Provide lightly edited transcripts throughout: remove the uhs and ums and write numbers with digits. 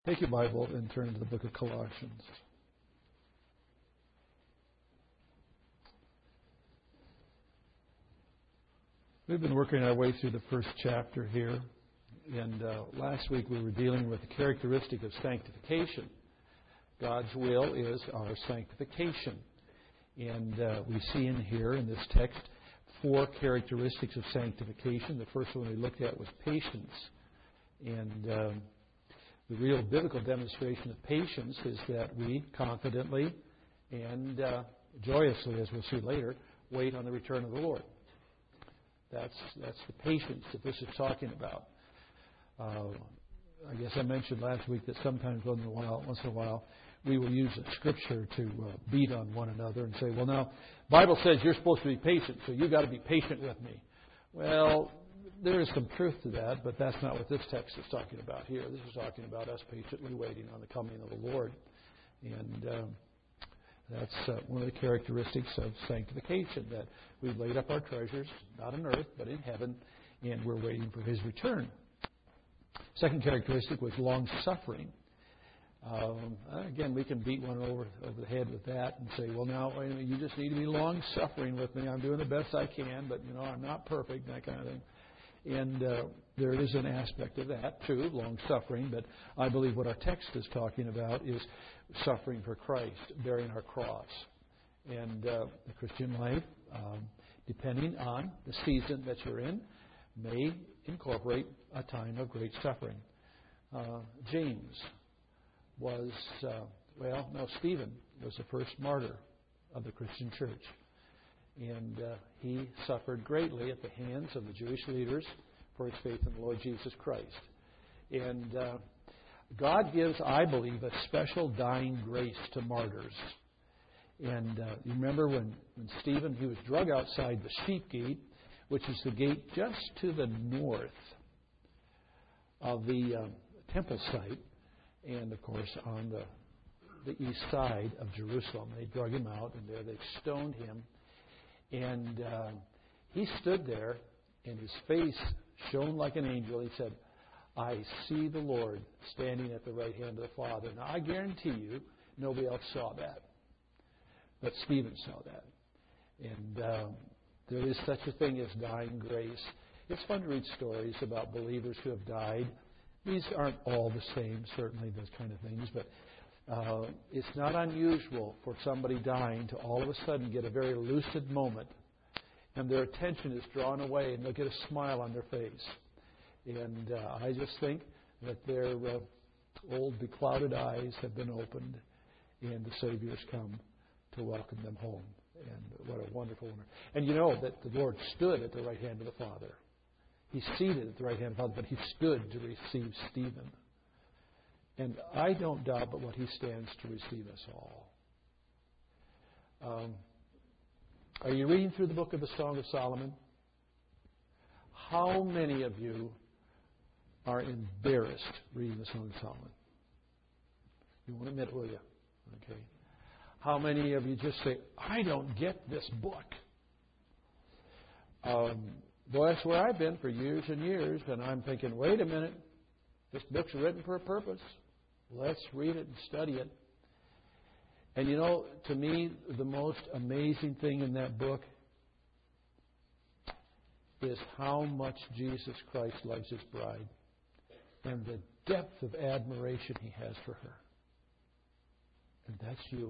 Take your Bible and turn to the book of Colossians. We've been working our way through the first chapter here, and last week we were dealing with the characteristic of sanctification. God's will is our sanctification. And we see in here in this text 4 characteristics of sanctification. The first one we looked at was patience. And the real biblical demonstration of patience is that we confidently and joyously, as we'll see later, wait on the return of the Lord. That's the patience that this is talking about. I guess I mentioned last week that sometimes once in a while, we will use a scripture to beat on one another and say, well, now, Bible says you're supposed to be patient, so you've got to be patient with me. Well, there is some truth to that, but that's not what this text is talking about here. This is talking about us patiently waiting on the coming of the Lord. And that's one of the characteristics of sanctification, that we've laid up our treasures, not on earth, but in heaven, and we're waiting for His return. Second characteristic was long-suffering. Again, we can beat one over the head with that and say, well, now, you just need to be long-suffering with me. I'm doing the best I can, but, I'm not perfect, that kind of thing. And there is an aspect of that, too, long-suffering. But I believe what our text is talking about is suffering for Christ, bearing our cross. And the Christian life, depending on the season that you're in, may incorporate a time of great suffering. James was, Stephen was the first martyr of the Christian church. And he suffered greatly at the hands of the Jewish leaders for his faith in the Lord Jesus Christ. And God gives, I believe, a special dying grace to martyrs. And you remember when Stephen, he was drug outside the sheep gate, which is the gate just to the north of the temple site, and, of course, on the east side of Jerusalem. They drug him out, and there they stoned him. And he stood there, and his face shone like an angel. He said, I see the Lord standing at the right hand of the Father. Now, I guarantee you, nobody else saw that. But Stephen saw that. And there is such a thing as dying grace. It's fun to read stories about believers who have died. These aren't all the same, certainly, those kind of things, but it's not unusual for somebody dying to all of a sudden get a very lucid moment, and their attention is drawn away, and they'll get a smile on their face. And I just think that their old beclouded eyes have been opened, and the Savior's come to welcome them home. And what a wonderful honor. And you know that the Lord stood at the right hand of the Father. He's seated at the right hand of the Father, but He stood to receive Stephen. And I don't doubt but what He stands to receive us all. Are you reading through the book of the Song of Solomon? How many of you are embarrassed reading the Song of Solomon? You won't admit, will you? Okay. How many of you just say, I don't get this book? Boy, that's where I've been for years and years, and I'm thinking, wait a minute, this book's written for a purpose. Let's read it and study it. And to me, the most amazing thing in that book is how much Jesus Christ loves His bride and the depth of admiration He has for her. And that's you.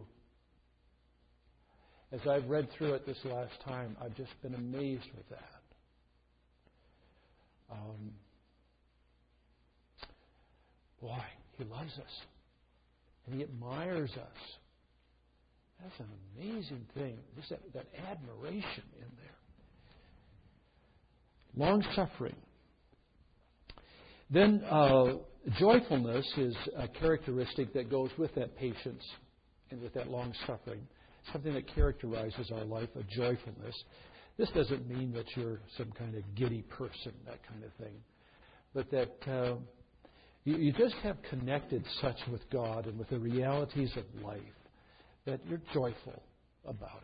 As I've read through it this last time, I've just been amazed with that. Boy, He loves us. And He admires us. That's an amazing thing. Just that admiration in there. Long-suffering. Then joyfulness is a characteristic that goes with that patience and with that long-suffering. Something that characterizes our life, a joyfulness. This doesn't mean that you're some kind of giddy person, that kind of thing. But that you just have connected such with God and with the realities of life that you're joyful about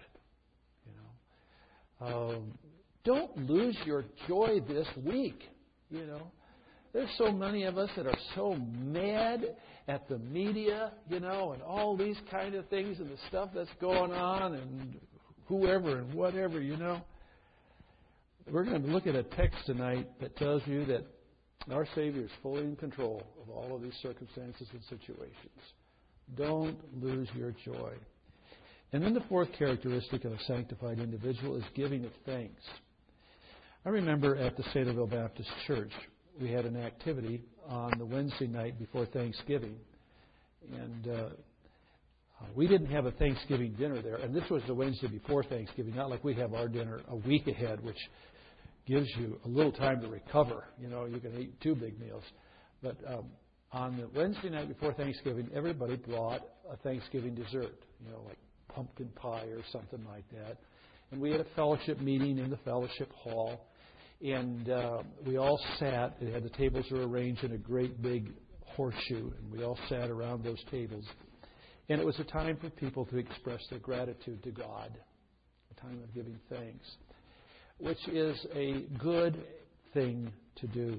it. Don't lose your joy this week. There's so many of us that are so mad at the media, and all these kind of things and the stuff that's going on and whoever and whatever, We're going to look at a text tonight that tells you that our Savior is fully in control of all of these circumstances and situations. Don't lose your joy. And then the fourth characteristic of a sanctified individual is giving of thanks. I remember at the Cedarville Baptist Church, we had an activity on the Wednesday night before Thanksgiving. And we didn't have a Thanksgiving dinner there. And this was the Wednesday before Thanksgiving, not like we have our dinner a week ahead, which gives you a little time to recover. You can eat 2 big meals. But on the Wednesday night before Thanksgiving, everybody brought a Thanksgiving dessert, like pumpkin pie or something like that. And we had a fellowship meeting in the fellowship hall. And we all sat. The tables were arranged in a great big horseshoe. And we all sat around those tables. And it was a time for people to express their gratitude to God, a time of giving thanks, which is a good thing to do.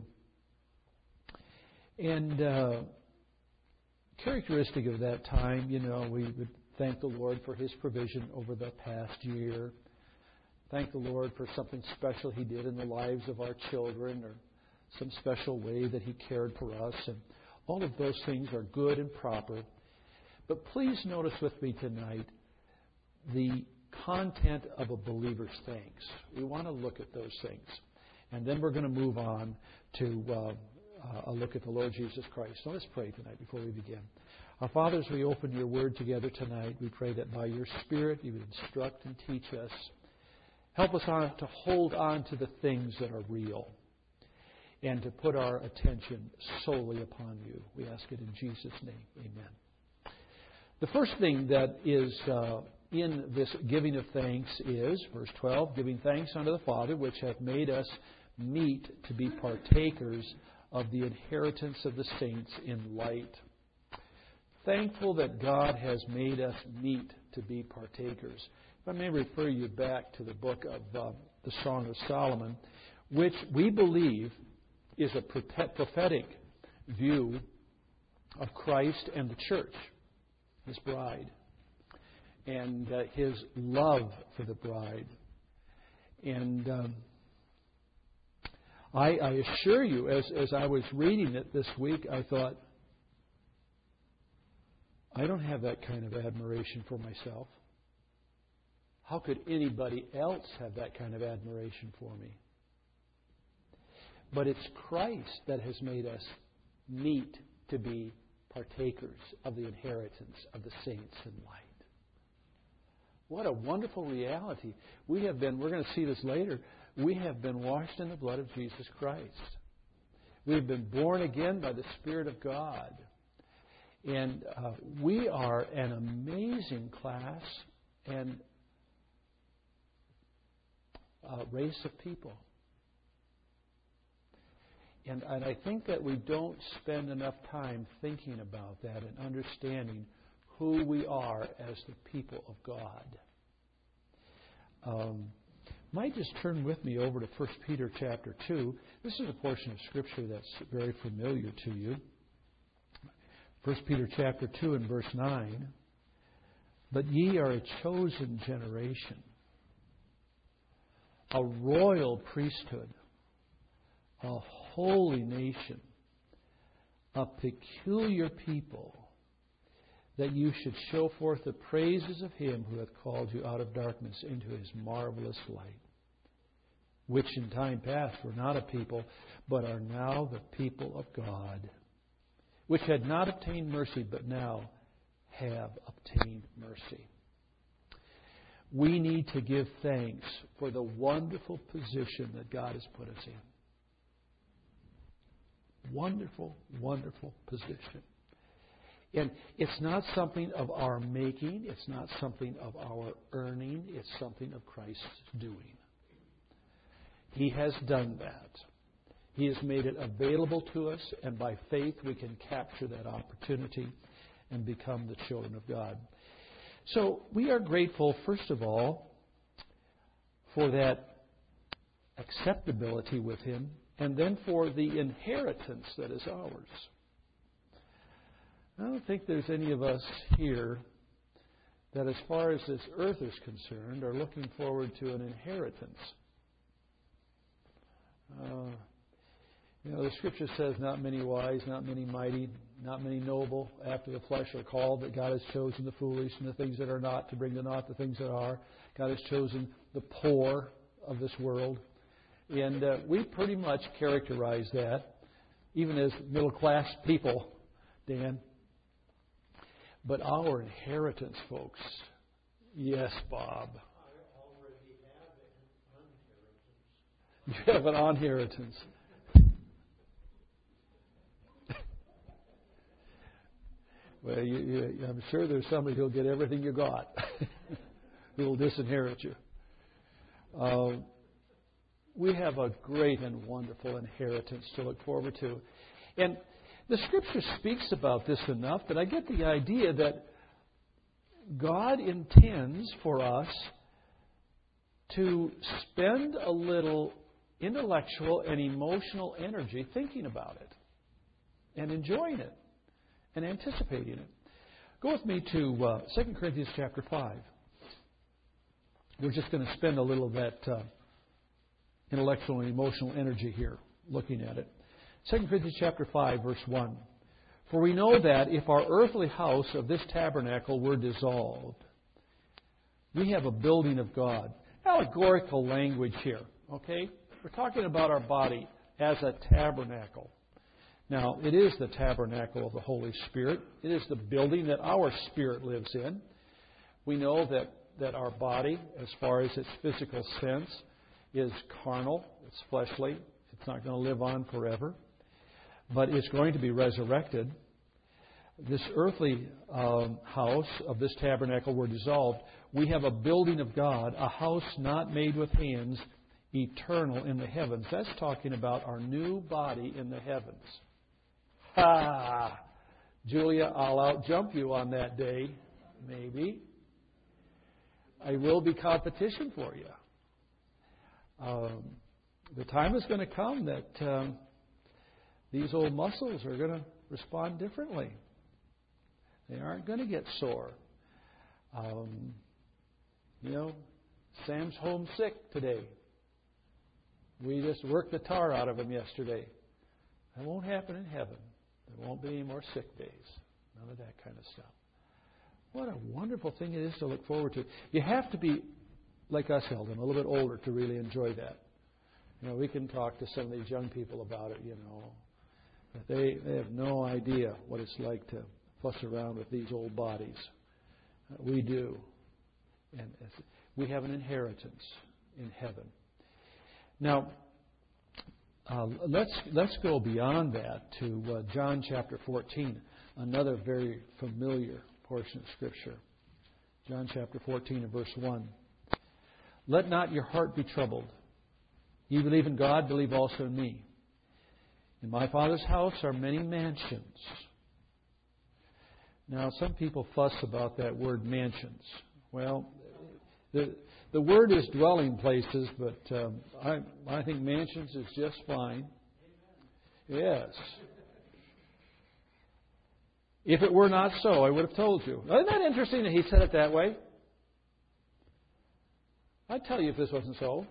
And characteristic of that time, we would thank the Lord for His provision over the past year. Thank the Lord for something special He did in the lives of our children, or some special way that He cared for us. And all of those things are good and proper. But please notice with me tonight the content of a believer's thanks. We want to look at those things. And then we're going to move on to a look at the Lord Jesus Christ. So let's pray tonight before we begin. Our Father, as we open your word together tonight, we pray that by your Spirit you would instruct and teach us. Help us to hold on to the things that are real and to put our attention solely upon you. We ask it in Jesus' name. Amen. The first thing that is in this giving of thanks is, verse 12, giving thanks unto the Father, which hath made us meet to be partakers of the inheritance of the saints in light. Thankful that God has made us meet to be partakers. If I may refer you back to the book of the Song of Solomon, which we believe is a prophetic view of Christ and the church, His bride, and His love for the bride. And I assure you, as I was reading it this week, I thought, I don't have that kind of admiration for myself. How could anybody else have that kind of admiration for me? But it's Christ that has made us meet to be partakers of the inheritance of the saints in light. What a wonderful reality. We're going to see this later, we have been washed in the blood of Jesus Christ. We have been born again by the Spirit of God. And we are an amazing class and race of people. And I think that we don't spend enough time thinking about that and understanding who we are as the people of God. Might just turn with me over to 1 Peter chapter 2. This is a portion of Scripture that's very familiar to you. 1 Peter chapter 2 and verse 9. But ye are a chosen generation, a royal priesthood, a holy nation, a peculiar people, that you should show forth the praises of Him who hath called you out of darkness into His marvelous light, which in time past were not a people, but are now the people of God, which had not obtained mercy, but now have obtained mercy. We need to give thanks for the wonderful position that God has put us in. Wonderful, wonderful position. And it's not something of our making. It's not something of our earning. It's something of Christ's doing. He has done that. He has made it available to us, and by faith we can capture that opportunity and become the children of God. So we are grateful, first of all, for that acceptability with Him and then for the inheritance that is ours. I don't think there's any of us here that, as far as this earth is concerned, are looking forward to an inheritance. The Scripture says, not many wise, not many mighty, not many noble after the flesh are called, but God has chosen the foolish and the things that are not to bring to naught the things that are. God has chosen the poor of this world. And we pretty much characterize that, even as middle-class people, Dan. But our inheritance, folks, yes, Bob. You have an inheritance. Well, I'm sure there's somebody who'll get everything you got, who will disinherit you. We have a great and wonderful inheritance to look forward to. And the Scripture speaks about this enough that I get the idea that God intends for us to spend a little intellectual and emotional energy thinking about it and enjoying it and anticipating it. Go with me to 2 Corinthians chapter 5. We're just going to spend a little of that intellectual and emotional energy here looking at it. 2 Corinthians chapter 5, verse 1. For we know that if our earthly house of this tabernacle were dissolved, we have a building of God. Allegorical language here, okay? We're talking about our body as a tabernacle. Now, it is the tabernacle of the Holy Spirit. It is the building that our spirit lives in. We know that our body, as far as its physical sense, is carnal. It's fleshly. It's not going to live on forever. But it's going to be resurrected. This earthly house of this tabernacle were dissolved. We have a building of God, a house not made with hands, eternal in the heavens. That's talking about our new body in the heavens. Ha! Julia, I'll out-jump you on that day. Maybe. I will be competition for you. The time is going to come that these old muscles are going to respond differently. They aren't going to get sore. Sam's homesick today. We just worked the tar out of him yesterday. That won't happen in heaven. There won't be any more sick days. None of that kind of stuff. What a wonderful thing it is to look forward to. You have to be, like us, Eldon, a little bit older to really enjoy that. We can talk to some of these young people about it, but they have no idea what it's like to fuss around with these old bodies. We do. And we have an inheritance in heaven. Now, let's go beyond that to John chapter 14, another very familiar portion of Scripture. John chapter 14 and verse 1. Let not your heart be troubled. You believe in God, believe also in me. In my Father's house are many mansions. Now, some people fuss about that word mansions. Well, the word is dwelling places, but I think mansions is just fine. Yes. If it were not so, I would have told you. Isn't that interesting that he said it that way? I'd tell you if this wasn't so.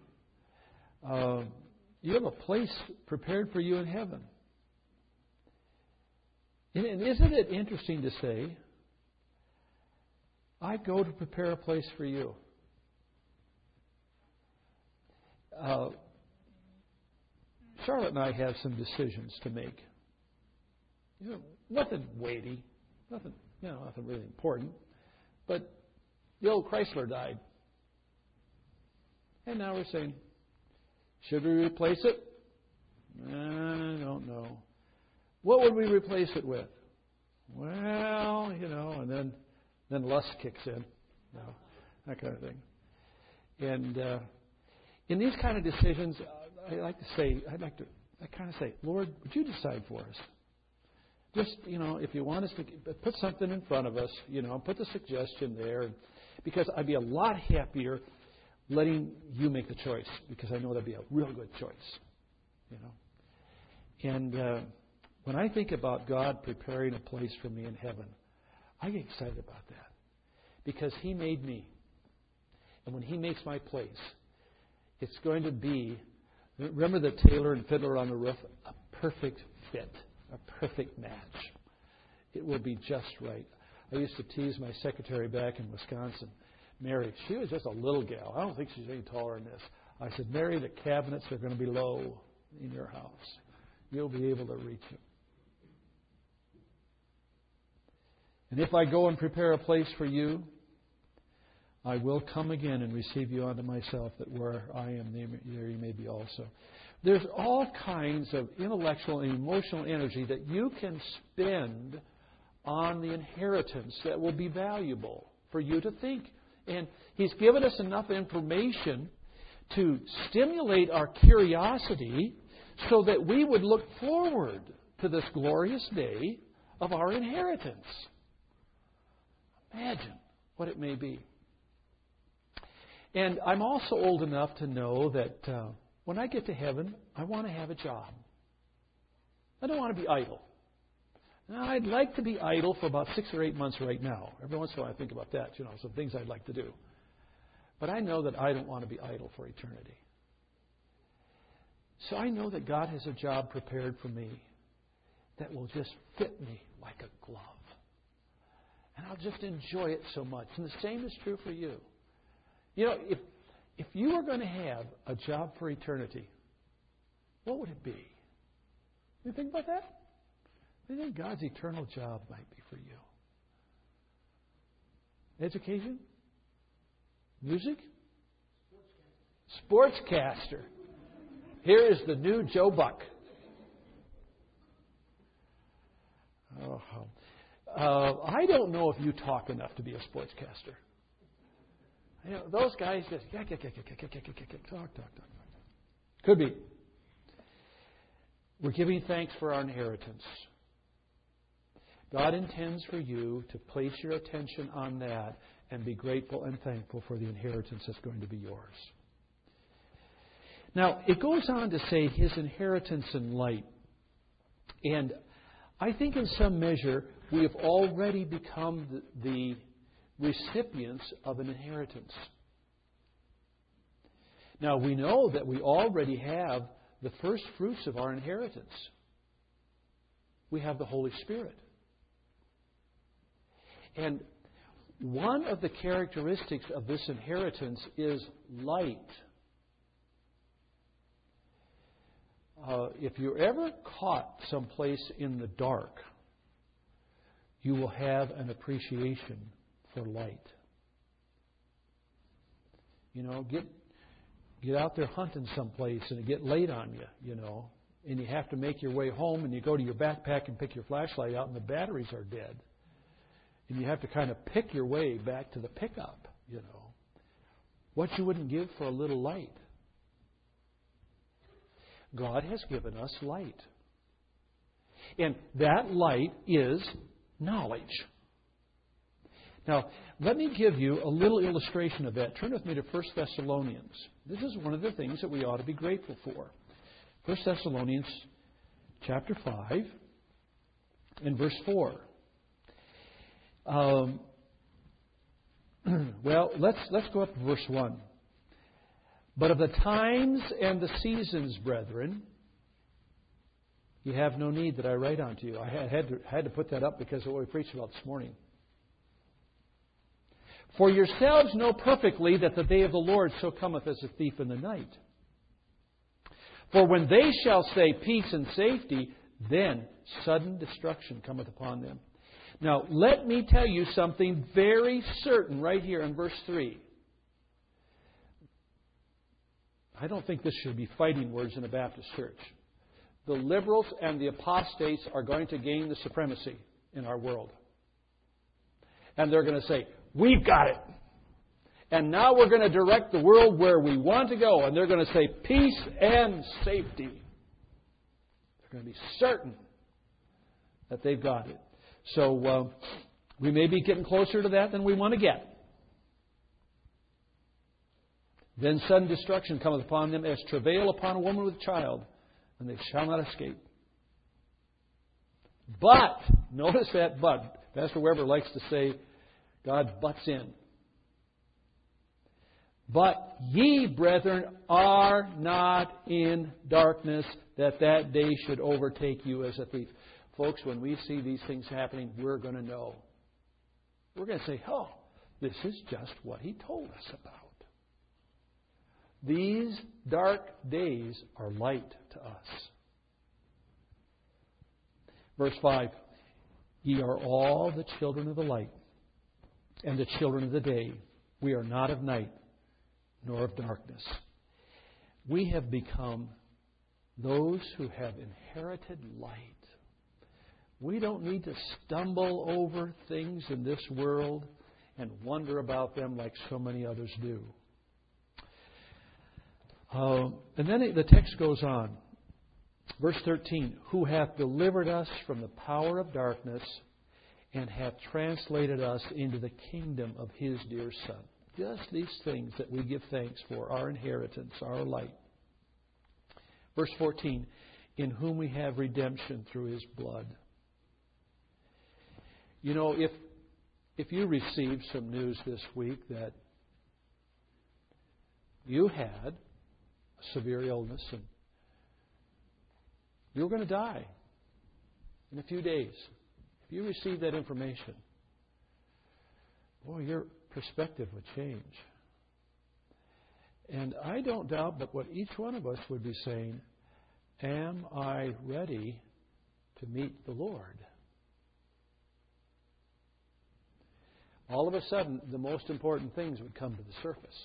You have a place prepared for you in heaven. And isn't it interesting to say, I go to prepare a place for you? Charlotte and I have some decisions to make. Nothing weighty, nothing really important. But the old Chrysler died. And now we're saying, should we replace it? I don't know. What would we replace it with? Well, and then lust kicks in, that kind of thing. And in these kind of decisions, I kind of say, Lord, would you decide for us? Just, if you want us to put something in front of us, put the suggestion there, because I'd be a lot happier letting you make the choice, because I know that'd be a real good choice. you know. And when I think about God preparing a place for me in heaven, I get excited about that. Because He made me. And when He makes my place, it's going to be, remember the tailor and fiddler on the roof? A perfect fit, a perfect match. It will be just right. I used to tease my secretary back in Wisconsin, Mary. She was just a little gal. I don't think she's any taller than this. I said, Mary, the cabinets are going to be low in your house. You'll be able to reach them. And if I go and prepare a place for you, I will come again and receive you unto myself, that where I am, there you may be also. There's all kinds of intellectual and emotional energy that you can spend on the inheritance that will be valuable for you to think. And He's given us enough information to stimulate our curiosity so that we would look forward to this glorious day of our inheritance. Imagine what it may be. And I'm also old enough to know that when I get to heaven, I want to have a job. I don't want to be idle. Now, I'd like to be idle for about 6 or 8 months right now. Every once in a while I think about that, some things I'd like to do. But I know that I don't want to be idle for eternity. So I know that God has a job prepared for me that will just fit me like a glove. And I'll just enjoy it so much. And the same is true for you. If you were going to have a job for eternity, what would it be? You think about that? What do you think God's eternal job might be for you? Education? Music? Sportscaster. Here is the new Joe Buck. I don't know if you talk enough to be a sportscaster. Those guys just talk. Could be. We're giving thanks for our inheritance. God intends for you to place your attention on that and be grateful and thankful for the inheritance that's going to be yours. Now, it goes on to say His inheritance in light. And I think in some measure we have already become the recipients of an inheritance. Now, we know that we already have the first fruits of our inheritance. We have the Holy Spirit. And one of the characteristics of this inheritance is light. If you're ever caught someplace in the dark, you will have an appreciation for light. Get out there hunting someplace and it get late on you, and you have to make your way home and you go to your backpack and pick your flashlight out and the batteries are dead. And you have to kind of pick your way back to the pickup, What you wouldn't give for a little light. God has given us light. And that light is knowledge. Now, let me give you a little illustration of that. Turn with me to 1 Thessalonians. This is one of the things that we ought to be grateful for. 1 Thessalonians chapter 5 and verse 4. Let's go up to verse 1. But of the times and the seasons, brethren, you have no need that I write unto you. I had to put that up because of what we preached about this morning. For yourselves know perfectly that the day of the Lord so cometh as a thief in the night. For when they shall say peace and safety, then sudden destruction cometh upon them. Now, let me tell you something very certain right here in verse 3. I don't think this should be fighting words in a Baptist church. The liberals and the apostates are going to gain the supremacy in our world. And they're going to say, we've got it. And now we're going to direct the world where we want to go. And they're going to say peace and safety. They're going to be certain that they've got it. So we may be getting closer to that than we want to get. Then sudden destruction cometh upon them as travail upon a woman with child and they shall not escape. But, notice that but. Pastor Weber likes to say, God butts in. But ye, brethren, are not in darkness, that day should overtake you as a thief. Folks, when we see these things happening, we're going to know. We're going to say, oh, this is just what He told us about. These dark days are light to us. Verse 5, ye are all the children of the light and the children of the day. We are not of night nor of darkness. We have become those who have inherited light. We don't need to stumble over things in this world and wonder about them like so many others do. And then the text goes on. Verse 13, who hath delivered us from the power of darkness and hath translated us into the kingdom of His dear Son. Just these things that we give thanks for, our inheritance, our light. Verse 14, in whom we have redemption through His blood. You know, if you received some news this week that you had a severe illness and you were going to die in a few days, if you received that information, boy, your perspective would change. And I don't doubt but what each one of us would be saying, am I ready to meet the Lord? All of a sudden, the most important things would come to the surface.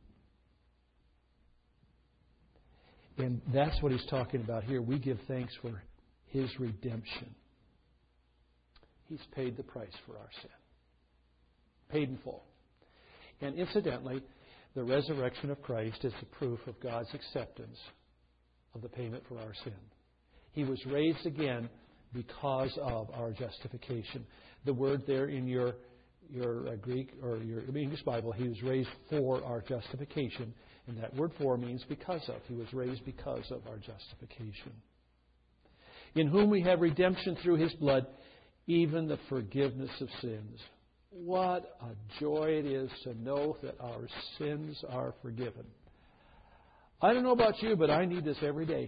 And that's what he's talking about here. We give thanks for His redemption. He's paid the price for our sin. Paid in full. And incidentally, the resurrection of Christ is the proof of God's acceptance of the payment for our sin. He was raised again because of our justification. The word there in your Greek or your English Bible, He was raised for our justification. And that word for means because of. He was raised because of our justification. In whom we have redemption through His blood, even the forgiveness of sins. What a joy it is to know that our sins are forgiven. I don't know about you, but I need this every day.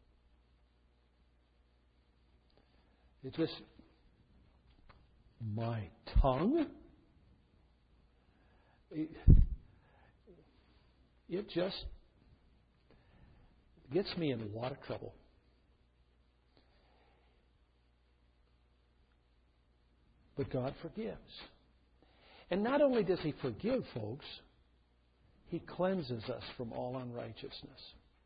It's just my tongue. It just gets me in a lot of trouble. But God forgives. And not only does He forgive, folks, He cleanses us from all unrighteousness.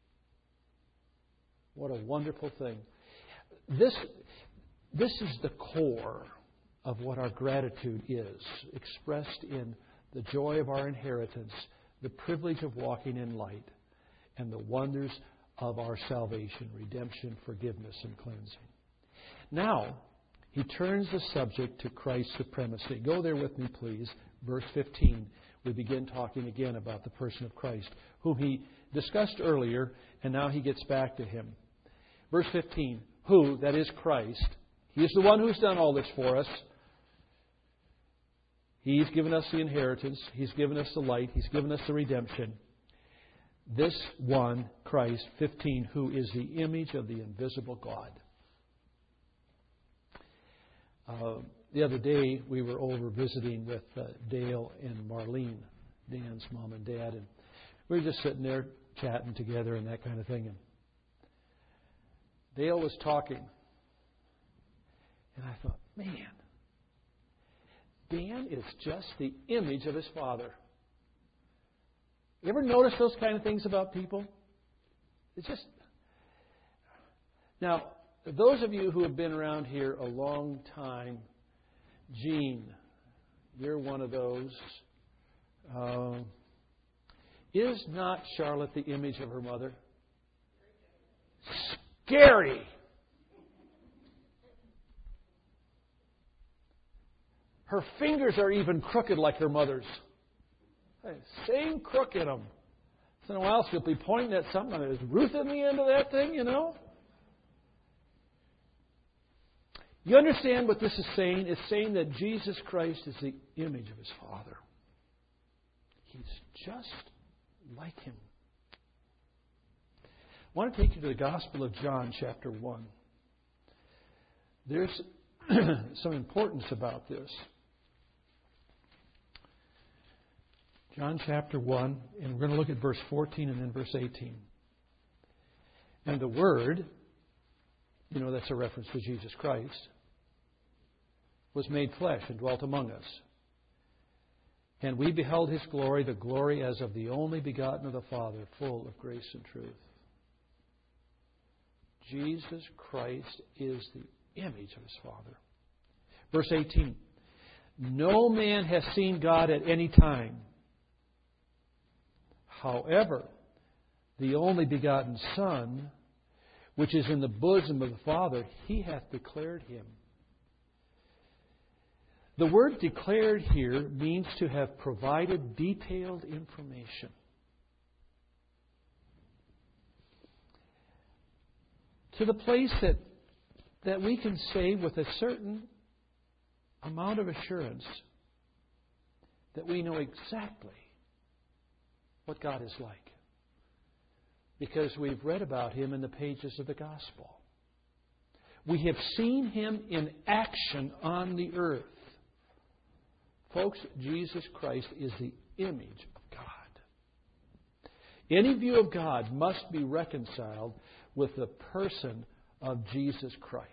What a wonderful thing. This is the core of what our gratitude is, expressed in the joy of our inheritance, the privilege of walking in light, and the wonders of our salvation, redemption, forgiveness, and cleansing. Now, he turns the subject to Christ's supremacy. Go there with me, please. Verse 15. We begin talking again about the person of Christ, whom he discussed earlier, and now he gets back to Him. Verse 15. Who, that is Christ, He is the one who's done all this for us. He's given us the inheritance. He's given us the light. He's given us the redemption. This one, Christ, 15, who is the image of the invisible God. The other day, we were over visiting with Dale and Marlene, Dan's mom and dad, and we were just sitting there chatting together and that kind of thing. And Dale was talking, and I thought, man, Dan is just the image of his father. You ever notice those kind of things about people? It's just... Now, those of you who have been around here a long time, Jean, you're one of those. Is not Charlotte the image of her mother? Scary! Her fingers are even crooked like her mother's. Same crook in them. Once in a while she'll be pointing at something. Is Ruth in the end of that thing, you know? You understand what this is saying? It's saying that Jesus Christ is the image of His Father. He's just like Him. I want to take you to the Gospel of John, chapter 1. There's some importance about this. John chapter 1, and we're going to look at verse 14 and then verse 18. And the Word, that's a reference to Jesus Christ, was made flesh and dwelt among us. And we beheld His glory, the glory as of the only begotten of the Father, full of grace and truth. Jesus Christ is the image of His Father. Verse 18. No man has seen God at any time. However, the only begotten Son, which is in the bosom of the Father, He hath declared Him. The word declared here means to have provided detailed information. To the place that we can say with a certain amount of assurance that we know exactly what God is like. Because we've read about Him in the pages of the Gospel. We have seen Him in action on the earth. Folks, Jesus Christ is the image of God. Any view of God must be reconciled with the person of Jesus Christ.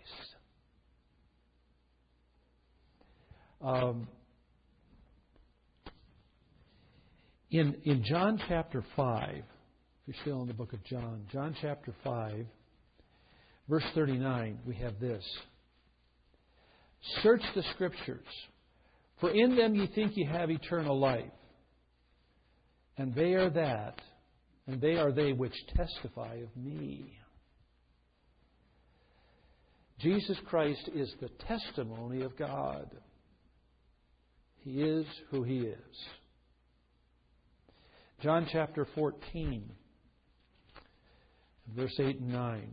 In John chapter 5, if you're still in the book of John, John chapter 5, verse 39, we have this. Search the Scriptures, for in them ye think ye have eternal life. And they are that, and they are they which testify of me. Jesus Christ is the testimony of God. He is who He is. John chapter 14, verse 8 and 9.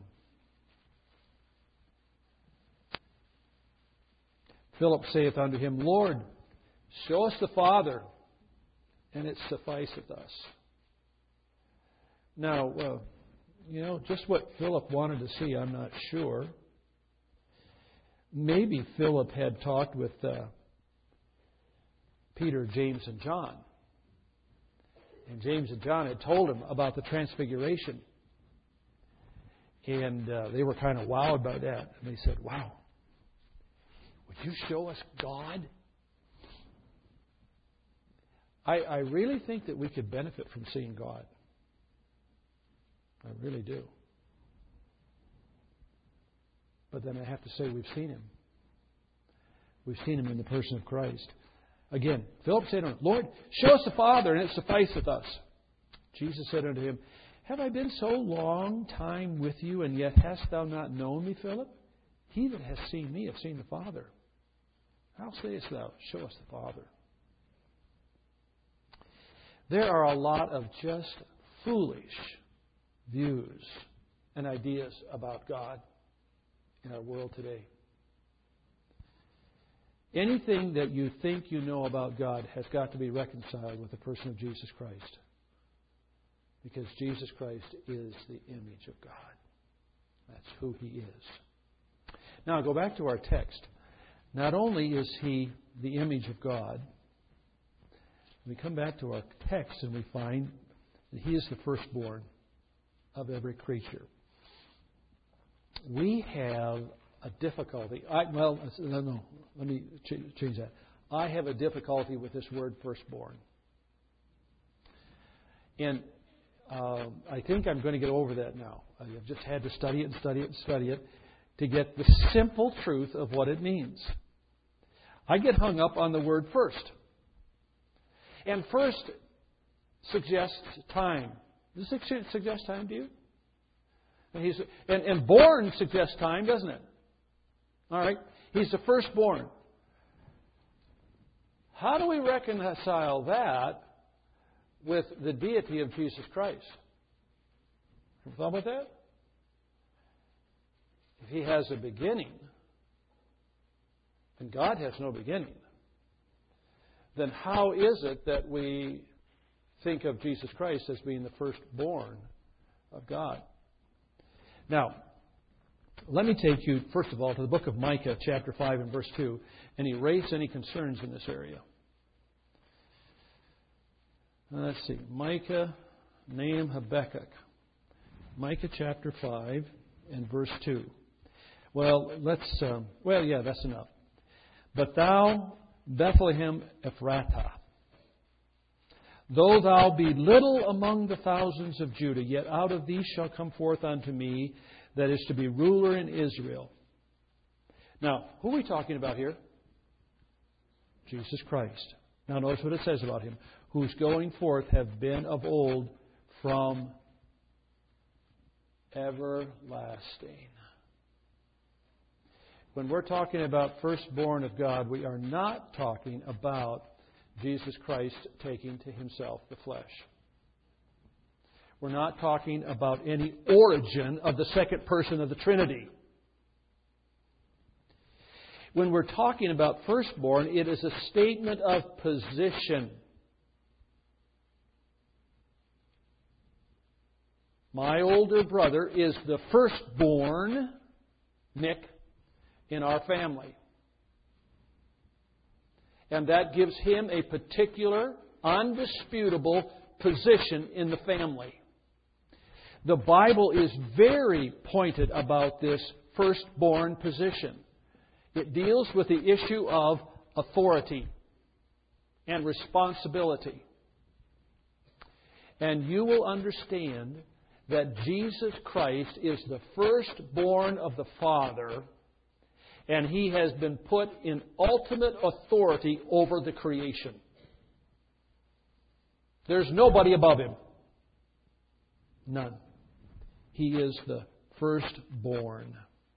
Philip saith unto Him, Lord, show us the Father, and it sufficeth us. Now, just what Philip wanted to see, I'm not sure. Maybe Philip had talked with Peter, James, and John. And James and John had told him about the transfiguration. And they were kind of wowed by that. And they said, wow, would you show us God? I really think that we could benefit from seeing God. I really do. But then I have to say we've seen Him. We've seen Him in the person of Christ. Again, Philip said unto Him, Lord, show us the Father, and it sufficeth us. Jesus said unto him, Have I been so long time with you, and yet hast thou not known me, Philip? He that hath seen me hath seen the Father. How sayest thou, show us the Father? There are a lot of just foolish views and ideas about God in our world today. Anything that you think you know about God has got to be reconciled with the person of Jesus Christ. Because Jesus Christ is the image of God. That's who He is. Now, go back to our text. Not only is He the image of God, we come back to our text and we find that He is the firstborn of every creature. We have a difficulty. Let me change that. I have a difficulty with this word firstborn. And I think I'm going to get over that now. I've just had to study it and study it and study it to get the simple truth of what it means. I get hung up on the word first. And first suggests time. Does it suggest time to you? And born suggests time, doesn't it? All right. He's the firstborn. How do we reconcile that with the deity of Jesus Christ? Have you thought about that? If He has a beginning, and God has no beginning, then how is it that we think of Jesus Christ as being the firstborn of God? Now, let me take you, first of all, to the book of Micah, chapter 5 and verse 2, and erase any concerns in this area. Let's see. Micah, Nahum, Habakkuk. Micah chapter 5 and verse 2. Well, that's enough. But thou, Bethlehem Ephratah, though thou be little among the thousands of Judah, yet out of thee shall come forth unto me that is to be ruler in Israel. Now, who are we talking about here? Jesus Christ. Now notice what it says about Him. Whose going forth have been of old from everlasting. When we're talking about firstborn of God, we are not talking about Jesus Christ taking to Himself the flesh. We're not talking about any origin of the second person of the Trinity. When we're talking about firstborn, it is a statement of position. My older brother is the firstborn, Nick, in our family. And that gives him a particular, undisputable position in the family. The Bible is very pointed about this firstborn position. It deals with the issue of authority and responsibility. And you will understand that Jesus Christ is the firstborn of the Father, and He has been put in ultimate authority over the creation. There's nobody above Him. None. He is the firstborn.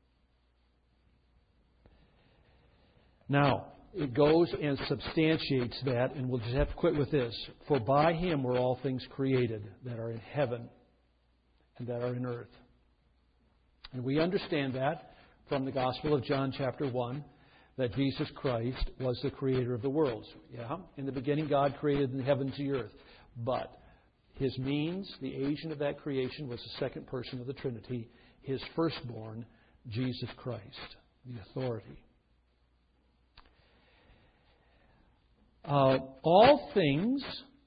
Now, it goes and substantiates that, and we'll just have to quit with this. For by Him were all things created that are in heaven and that are in earth. And we understand that from the Gospel of John chapter 1, that Jesus Christ was the creator of the worlds. Yeah, in the beginning God created the heavens and the earth. But His means, the agent of that creation, was the second person of the Trinity, His firstborn, Jesus Christ, the authority. All things,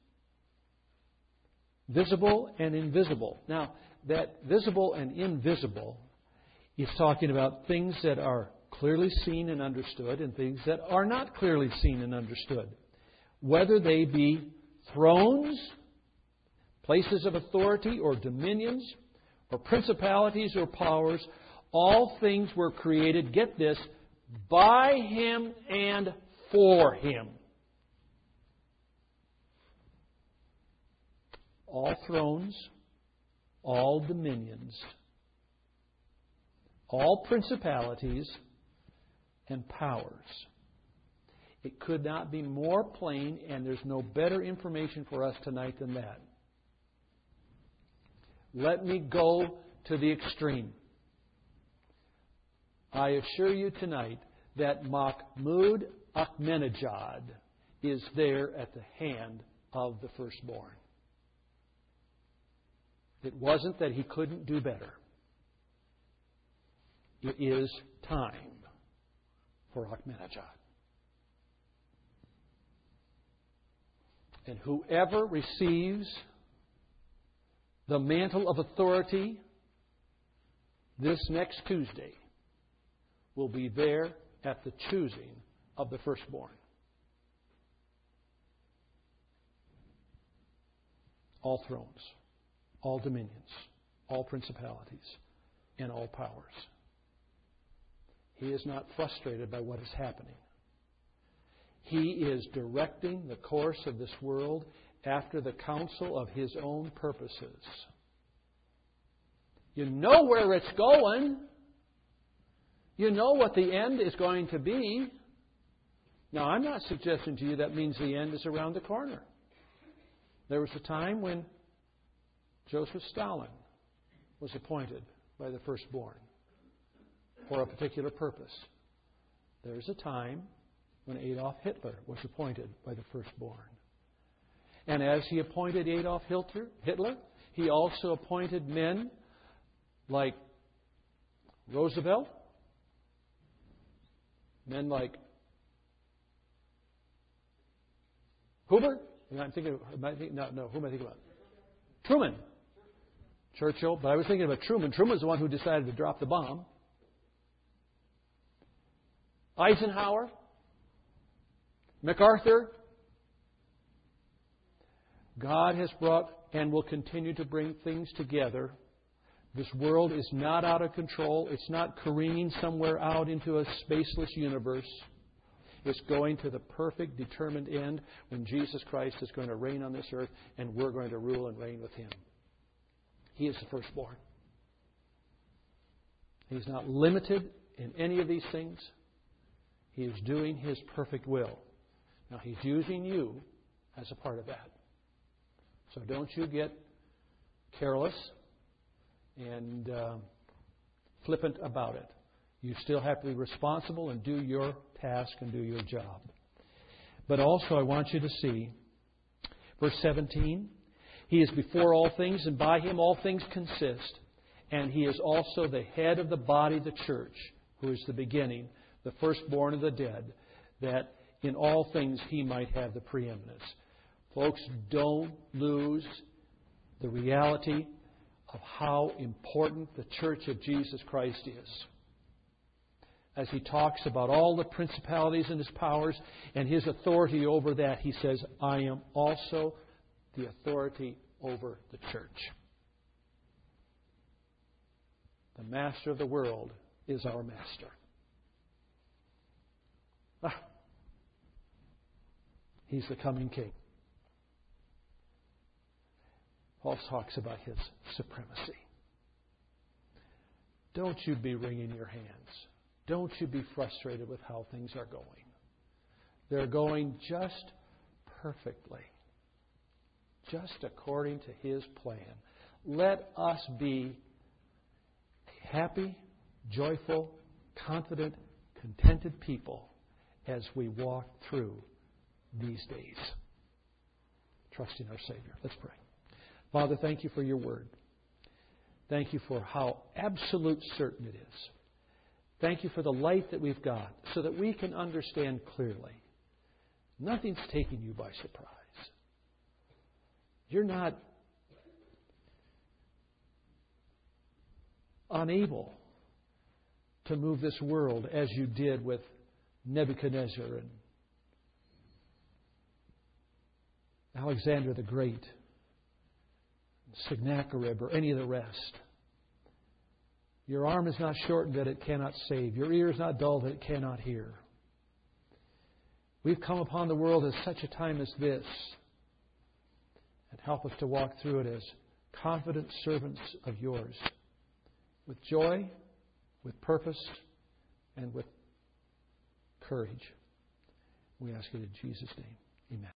visible and invisible. Now, that visible and invisible is talking about things that are clearly seen and understood and things that are not clearly seen and understood. Whether they be thrones, places of authority or dominions, or principalities or powers, all things were created, get this, by Him and for Him. All thrones, all dominions, all principalities and powers. It could not be more plain, and there's no better information for us tonight than that. Let me go to the extreme. I assure you tonight that Mahmud Ahmadinejad is there at the hand of the firstborn. It wasn't that he couldn't do better. It is time for Ahmadinejad. And whoever receives the mantle of authority this next Tuesday will be there at the choosing of the firstborn. All thrones, all dominions, all principalities, and all powers. He is not frustrated by what is happening. He is directing the course of this world after the counsel of His own purposes. You know where it's going. You know what the end is going to be. Now, I'm not suggesting to you that means the end is around the corner. There was a time when Joseph Stalin was appointed by the firstborn for a particular purpose. There's a time when Adolf Hitler was appointed by the firstborn. And as he appointed Adolf Hitler, he also appointed men like Roosevelt, men like Hoover. Who am I thinking about? Truman. Churchill. But I was thinking about Truman. Truman was the one who decided to drop the bomb. Eisenhower. MacArthur. God has brought and will continue to bring things together. This world is not out of control. It's not careening somewhere out into a spaceless universe. It's going to the perfect, determined end when Jesus Christ is going to reign on this earth and we're going to rule and reign with Him. He is the firstborn. He's not limited in any of these things. He is doing His perfect will. Now, He's using you as a part of that. So don't you get careless and flippant about it. You still have to be responsible and do your task and do your job. But also I want you to see verse 17. He is before all things, and by Him all things consist. And He is also the head of the body, the church, who is the beginning, the firstborn of the dead, that in all things He might have the preeminence. Folks, don't lose the reality of how important the church of Jesus Christ is. As He talks about all the principalities and His powers and His authority over that, He says, I am also the authority over the church. The master of the world is our master. He's the coming King. Paul talks about His supremacy. Don't you be wringing your hands. Don't you be frustrated with how things are going. They're going just perfectly. Just according to His plan. Let us be happy, joyful, confident, contented people as we walk through these days. Trusting our Savior. Let's pray. Father, thank You for Your Word. Thank You for how absolute certain it is. Thank You for the light that we've got so that we can understand clearly. Nothing's taking You by surprise. You're not unable to move this world as You did with Nebuchadnezzar and Alexander the Great, Sennacherib, or any of the rest. Your arm is not shortened that it cannot save. Your ear is not dull that it cannot hear. We've come upon the world at such a time as this. And help us to walk through it as confident servants of Yours. With joy, with purpose, and with courage. We ask it in Jesus' name. Amen.